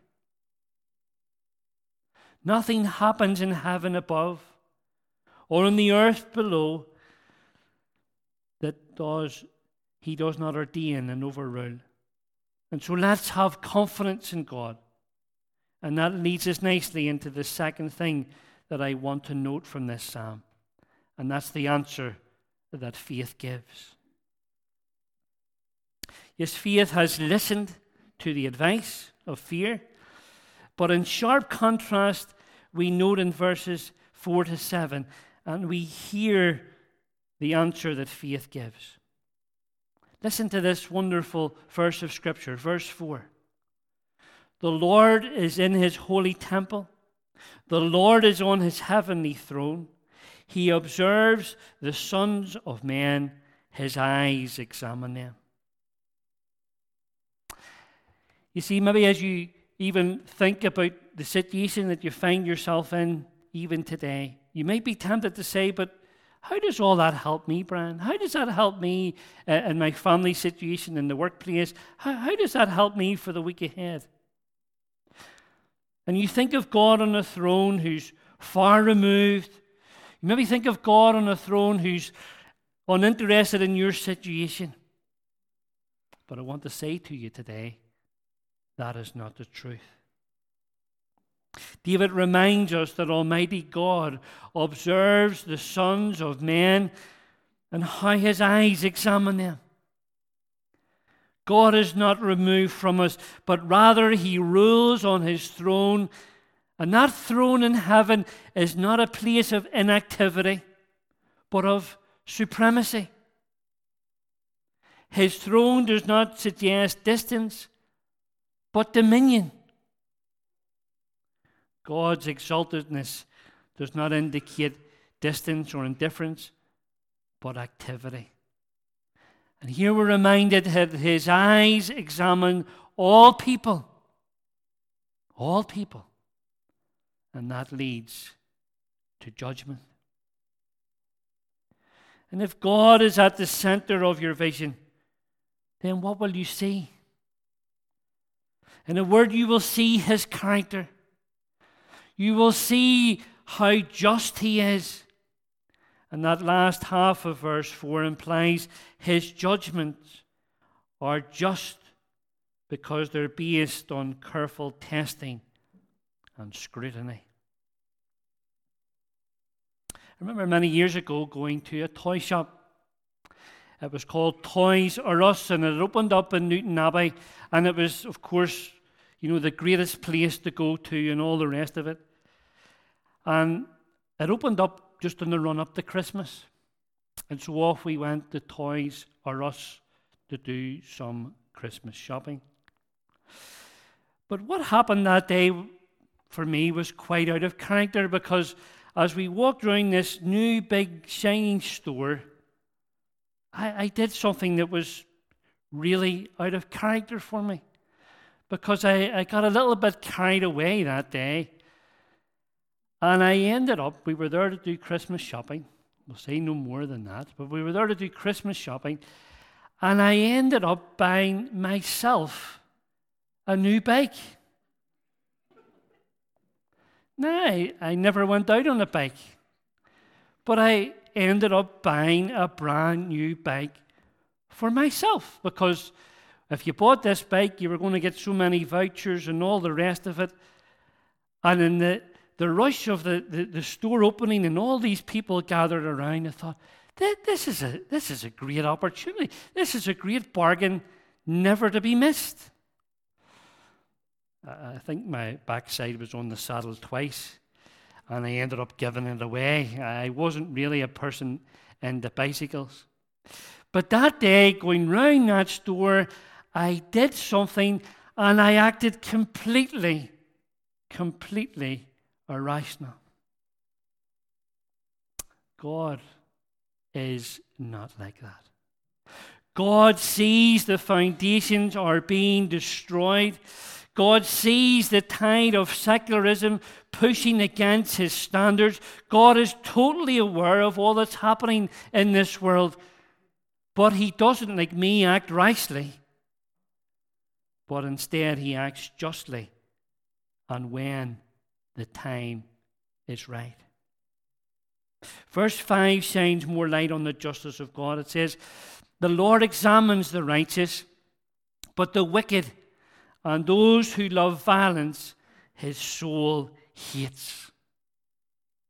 Nothing happens in heaven above or on the earth below that does He does not ordain and overrule. And so let's have confidence in God. And that leads us nicely into the second thing that I want to note from this psalm, and that's the answer that faith gives. Yes, faith has listened to the advice of fear, but in sharp contrast, we note in verses four to seven, and we hear the answer that faith gives. Listen to this wonderful verse of Scripture, verse four. The Lord is in his holy temple. The Lord is on his heavenly throne. He observes the sons of men. His eyes examine them. You see, maybe as you even think about the situation that you find yourself in even today, you might be tempted to say, but how does all that help me, Brian? How does that help me uh, in my family situation, in the workplace? How, how does that help me for the week ahead? And you think of God on a throne who's far removed. You maybe think of God on a throne who's uninterested in your situation. But I want to say to you today, that is not the truth. David reminds us that Almighty God observes the sons of men and how his eyes examine them. God is not removed from us, but rather he rules on his throne. And that throne in heaven is not a place of inactivity, but of supremacy. His throne does not suggest distance, but dominion. God's exaltedness does not indicate distance or indifference, but activity. And here we're reminded that his eyes examine all people. All people. And that leads to judgment. And if God is at the center of your vision, then what will you see? In a word, you will see his character. You will see how just he is. And that last half of verse four implies his judgments are just because they're based on careful testing and scrutiny. I remember many years ago going to a toy shop. It was called Toys R Us, and it opened up in Newton Abbey, and it was, of course, you know, the greatest place to go to and all the rest of it. And it opened up just in the run-up to Christmas. And so off we went to Toys R Us to do some Christmas shopping. But what happened that day for me was quite out of character, because as we walked around this new big shining store, I, I did something that was really out of character for me, because I, I got a little bit carried away that day. And I ended up, we were there to do Christmas shopping. We'll say no more than that, but we were there to do Christmas shopping. And I ended up buying myself a new bike. Now, I, I never went out on a bike, but I ended up buying a brand new bike for myself, because if you bought this bike, you were going to get so many vouchers and all the rest of it. And in the, the rush of the, the, the store opening and all these people gathered around, I thought, this is a, this is a great opportunity. This is a great bargain, never to be missed. I think my backside was on the saddle twice, and I ended up giving it away. I wasn't really a person into bicycles. But that day, going round that store, I did something, and I acted completely, completely irrational. God is not like that. God sees the foundations are being destroyed. God sees the tide of secularism pushing against his standards. God is totally aware of all that's happening in this world. But he doesn't, like me, act rashly. But instead he acts justly, and when the time is right. Verse five shines more light on the justice of God. It says, "The Lord examines the righteous, but the wicked and those who love violence, his soul hates."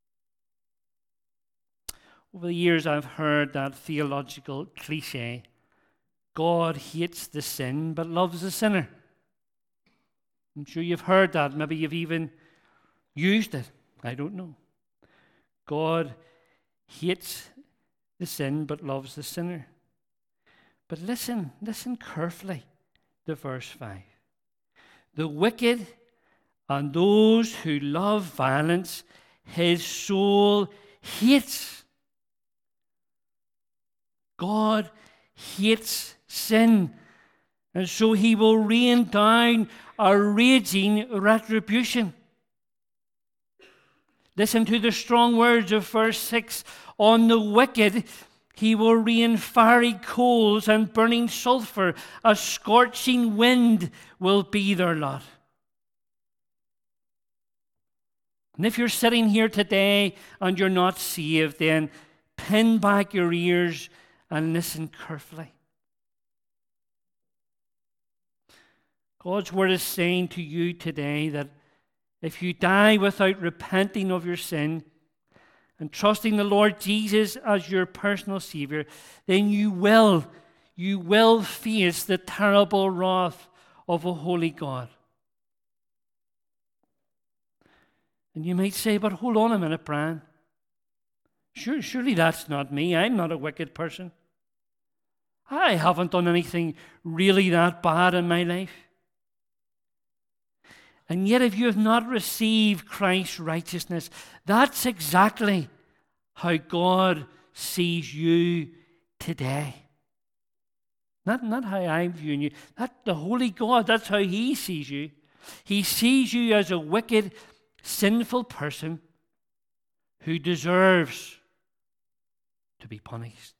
Over the years, I've heard that theological cliche, God hates the sin but loves the sinner. I'm sure you've heard that. Maybe you've even used it. I don't know. God hates the sin but loves the sinner. But listen, listen carefully to verse five. The wicked and those who love violence, his soul hates. God hates sin, and so he will rain down a raging retribution. Listen to the strong words of verse six. On the wicked he will rain fiery coals and burning sulfur. A scorching wind will be their lot. And if you're sitting here today and you're not saved, then pin back your ears and listen carefully. God's word is saying to you today that if you die without repenting of your sin and trusting the Lord Jesus as your personal Savior, then you will, you will face the terrible wrath of a holy God. And you might say, but hold on a minute, Brian. Sure, surely that's not me. I'm not a wicked person. I haven't done anything really that bad in my life. And yet if you have not received Christ's righteousness, that's exactly how God sees you today. Not, not how I'm viewing you. That the holy God, that's how he sees you. He sees you as a wicked, sinful person who deserves to be punished.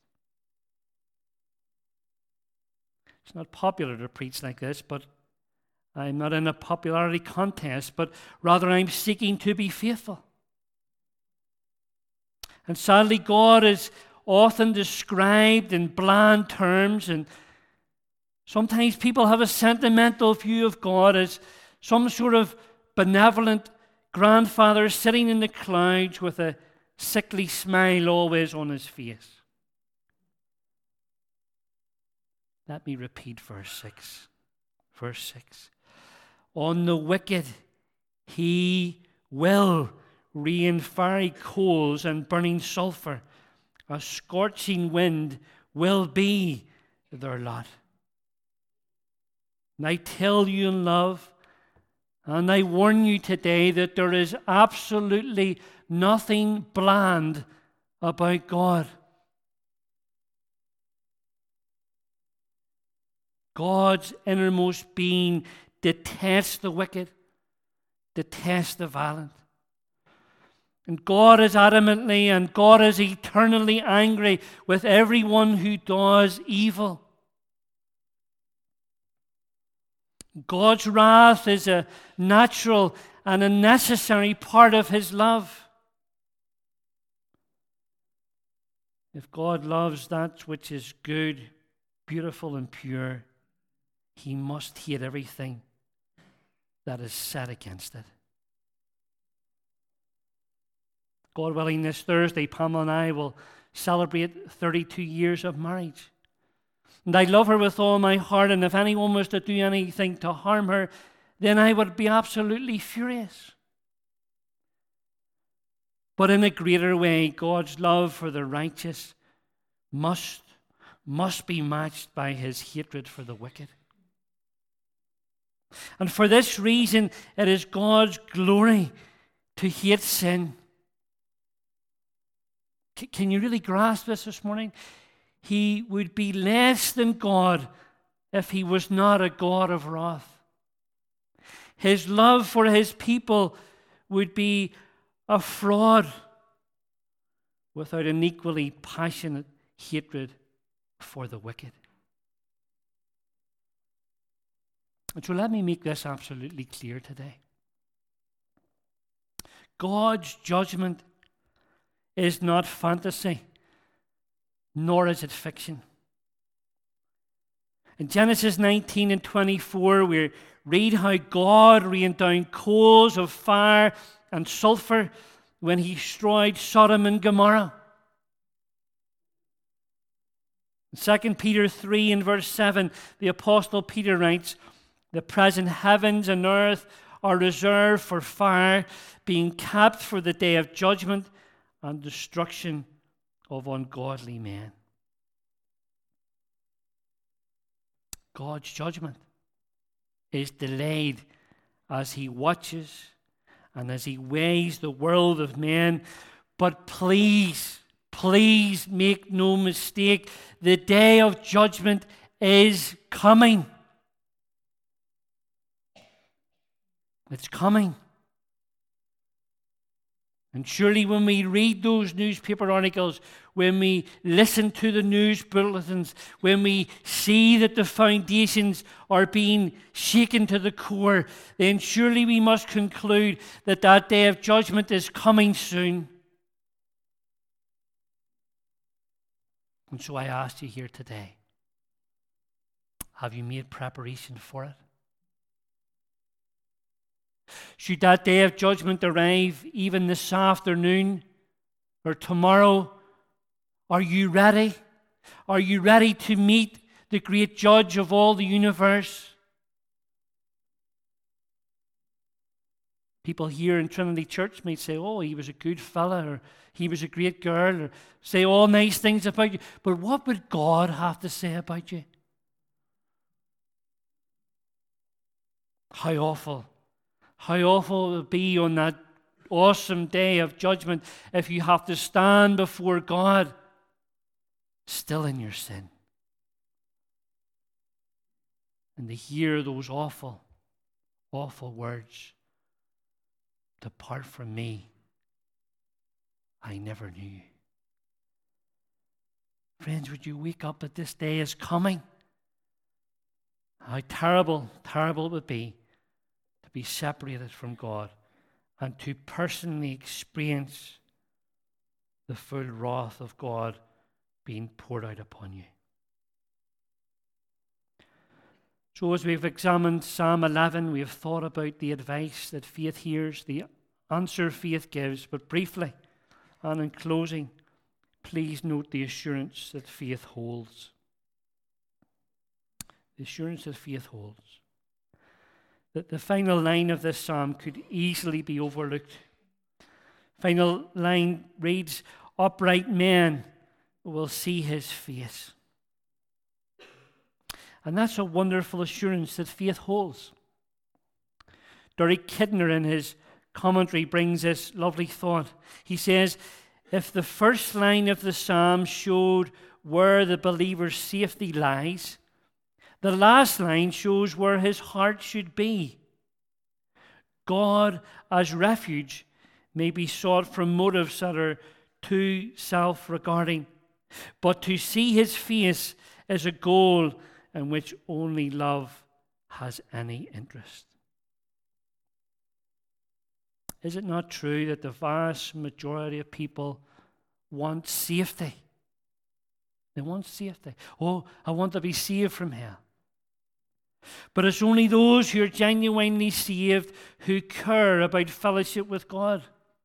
It's not popular to preach like this, but I'm not in a popularity contest, but rather I'm seeking to be faithful. And sadly, God is often described in bland terms, and sometimes people have a sentimental view of God as some sort of benevolent grandfather sitting in the clouds with a sickly smile always on his face. Let me repeat verse six. Verse six. On the wicked he will rain fiery coals and burning sulfur. A scorching wind will be their lot. And I tell you in love, and I warn you today that there is absolutely nothing bland about God. God's innermost being detests the wicked, detests the violent. And God is adamantly and God is eternally angry with everyone who does evil. God's wrath is a natural and a necessary part of his love. If God loves that which is good, beautiful, and pure, he must hate everything that is set against it. God willing, this Thursday, Pamela and I will celebrate thirty-two years of marriage. And I love her with all my heart, and if anyone was to do anything to harm her, then I would be absolutely furious. But in a greater way, God's love for the righteous must, must be matched by his hatred for the wicked. And for this reason, it is God's glory to hate sin. C- can you really grasp this this morning? He would be less than God if he was not a God of wrath. His love for his people would be a fraud without an equally passionate hatred for the wicked. And so let me make this absolutely clear today. God's judgment is not fantasy, nor is it fiction. In Genesis nineteen and twenty-four, we read how God rained down coals of fire and sulfur when he destroyed Sodom and Gomorrah. Second Peter three and verse seven, the Apostle Peter writes, "The present heavens and earth are reserved for fire, being kept for the day of judgment and destruction of ungodly men." God's judgment is delayed as he watches and as he weighs the world of men. But please, please make no mistake, the day of judgment is coming. It's coming. And surely when we read those newspaper articles, when we listen to the news bulletins, when we see that the foundations are being shaken to the core, then surely we must conclude that that day of judgment is coming soon. And so I ask you here today, have you made preparation for it? Should that day of judgment arrive even this afternoon or tomorrow, are you ready? Are you ready to meet the great judge of all the universe? People here in Trinity Church might say, "Oh, he was a good fella," or "he was a great girl," or say all nice things about you. But what would God have to say about you? How awful. How awful it would be on that awesome day of judgment if you have to stand before God still in your sin and to hear those awful, awful words, "Depart from me, I never knew you." Friends, would you wake up that this day is coming? How terrible, terrible it would be to be separated from God and to personally experience the full wrath of God being poured out upon you. So as we've examined Psalm eleven, we have thought about the advice that faith hears, the answer faith gives, but briefly and in closing, please note the assurance that faith holds. The assurance that faith holds. That the final line of this psalm could easily be overlooked. Final line reads, "Upright men will see his face." And that's a wonderful assurance that faith holds. Derek Kidner in his commentary brings this lovely thought. He says, if the first line of the psalm showed where the believer's safety lies, the last line shows where his heart should be. God as refuge may be sought from motives that are too self-regarding, but to see his face is a goal in which only love has any interest. Is it not true that the vast majority of people want safety? They want safety. Oh, I want to be saved from hell. But it's only those who are genuinely saved who care about fellowship with God.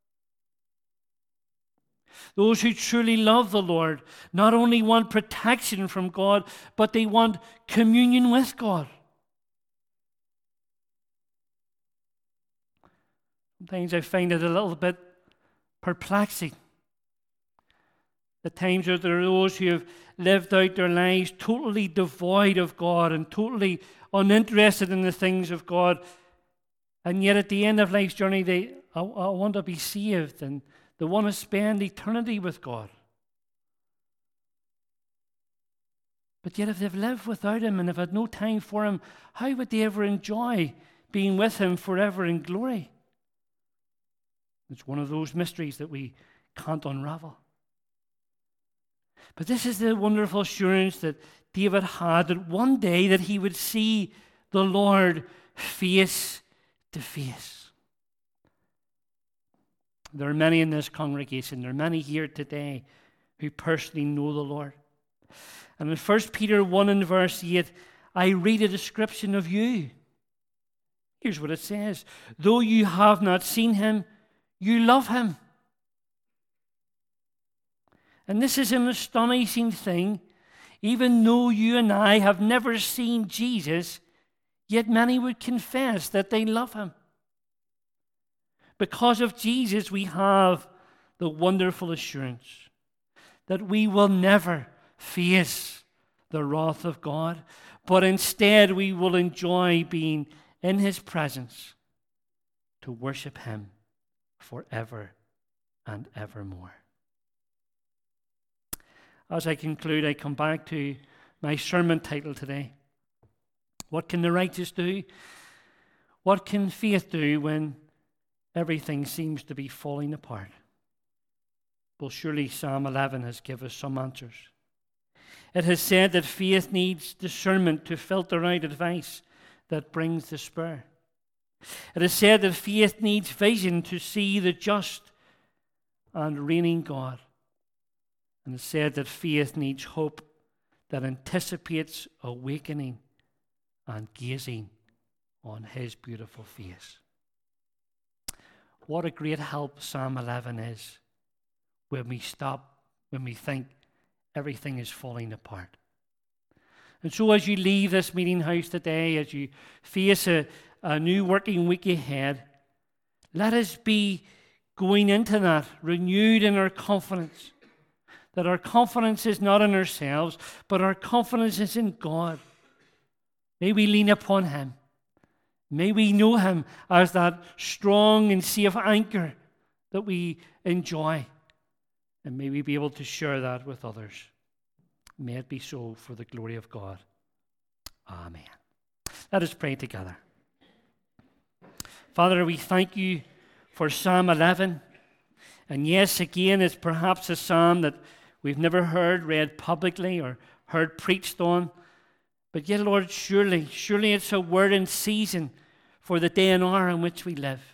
Those who truly love the Lord not only want protection from God, but they want communion with God. Sometimes I find it a little bit perplexing. At times there are those who have lived out their lives totally devoid of God and totally uninterested in the things of God. And yet at the end of life's journey, they I, I want to be saved and they want to spend eternity with God. But yet if they've lived without Him and have had no time for Him, how would they ever enjoy being with Him forever in glory? It's one of those mysteries that we can't unravel. But this is the wonderful assurance that David had, that one day that he would see the Lord face to face. There are many in this congregation, there are many here today who personally know the Lord. And in First Peter one and verse eight, I read a description of you. Here's what it says. Though you have not seen Him, you love Him. And this is an astonishing thing. Even though you and I have never seen Jesus, yet many would confess that they love him. Because of Jesus, we have the wonderful assurance that we will never face the wrath of God, but instead we will enjoy being in his presence to worship him forever and evermore. As I conclude, I come back to my sermon title today. What can the righteous do? What can faith do when everything seems to be falling apart? Well, surely Psalm eleven has given us some answers. It has said that faith needs discernment to filter out advice that brings despair. It has said that faith needs vision to see the just and reigning God. And it said that faith needs hope that anticipates awakening and gazing on his beautiful face. What a great help Psalm eleven is when we stop, when we think everything is falling apart. And so as you leave this meeting house today, as you face a, a new working week ahead, let us be going into that renewed in our confidence, that our confidence is not in ourselves, but our confidence is in God. May we lean upon him. May we know him as that strong and safe anchor that we enjoy. And may we be able to share that with others. May it be so for the glory of God. Amen. Let us pray together. Father, we thank you for Psalm eleven. And yes, again, it's perhaps a psalm that we've never heard read publicly or heard preached on. But yet, Lord, surely, surely it's a word in season for the day and hour in which we live.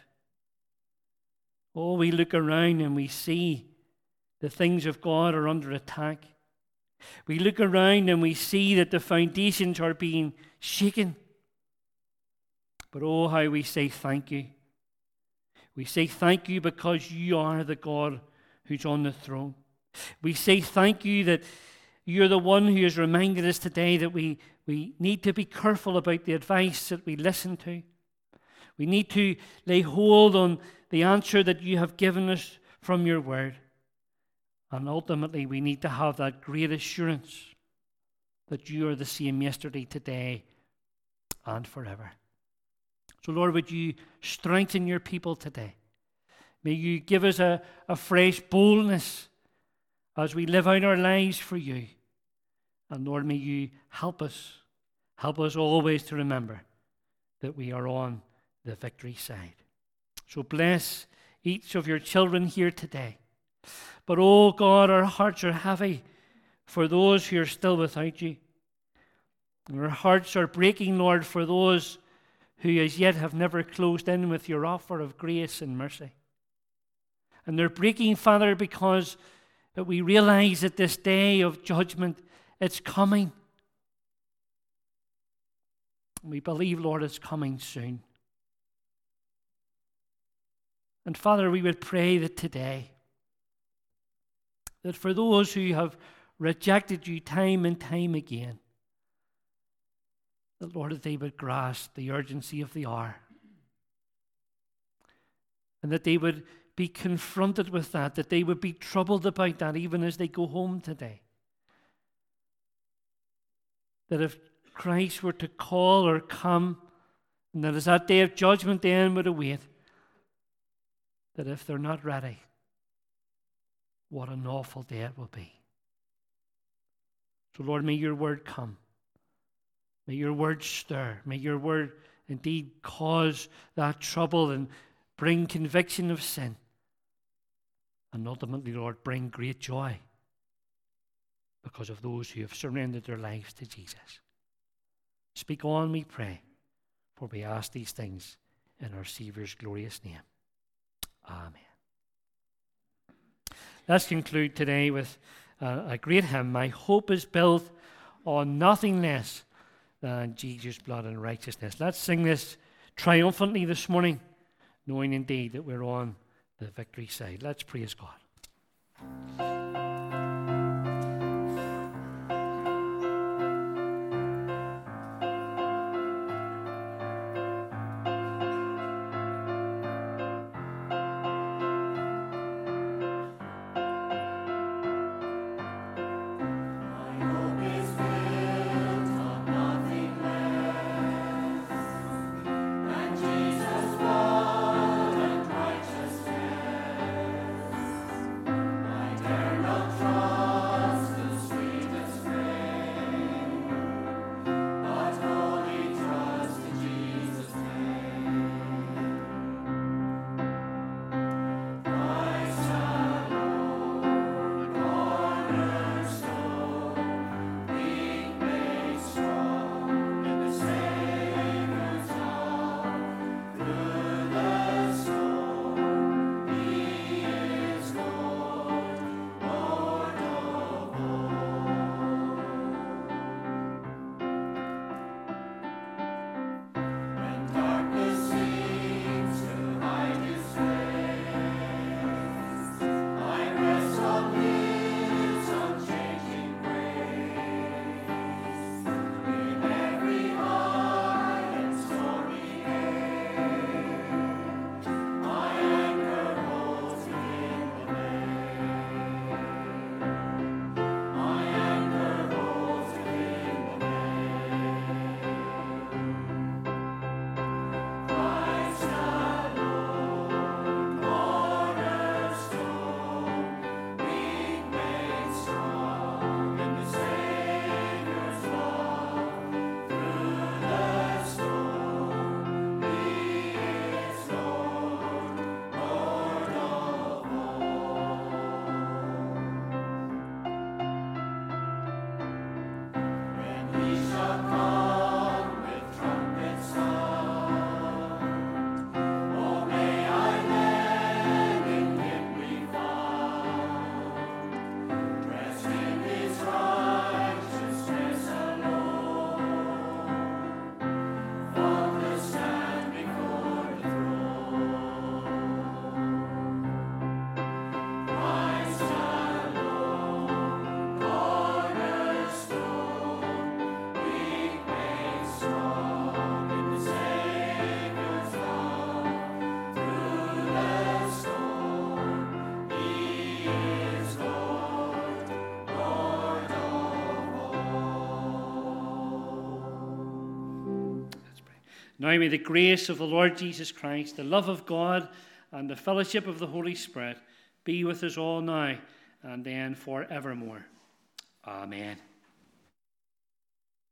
Oh, we look around and we see the things of God are under attack. We look around and we see that the foundations are being shaken. But oh, how we say thank you. We say thank you because you are the God who's on the throne. We say thank you that you're the one who has reminded us today that we, we need to be careful about the advice that we listen to. We need to lay hold on the answer that you have given us from your word. And ultimately, we need to have that great assurance that you are the same yesterday, today, and forever. So, Lord, would you strengthen your people today? May you give us a, a fresh boldness as we live out our lives for you. And, Lord, may you help us, help us always to remember that we are on the victory side. So bless each of your children here today. But, oh God, our hearts are heavy for those who are still without you. And our hearts are breaking, Lord, for those who as yet have never closed in with your offer of grace and mercy. And they're breaking, Father, because we realize that this day of judgment, it's coming. We believe, Lord, it's coming soon. And Father, we would pray that today, that for those who have rejected you time and time again, that, Lord, that they would grasp the urgency of the hour. And that they would be confronted with that, that they would be troubled about that even as they go home today. That if Christ were to call or come, and that as that day of judgment then would await, that if they're not ready, what an awful day it will be. So, Lord, may your word come. May your word stir. May your word indeed cause that trouble and bring conviction of sin. And ultimately, Lord, bring great joy because of those who have surrendered their lives to Jesus. Speak on, we pray, for we ask these things in our Saviour's glorious name. Amen. Let's conclude today with uh, a great hymn. My hope is built on nothing less than Jesus' blood and righteousness. Let's sing this triumphantly this morning, knowing indeed that we're on the victory side. Let's praise God. Now may the grace of the Lord Jesus Christ, the love of God, and the fellowship of the Holy Spirit be with us all now and then forevermore. Amen.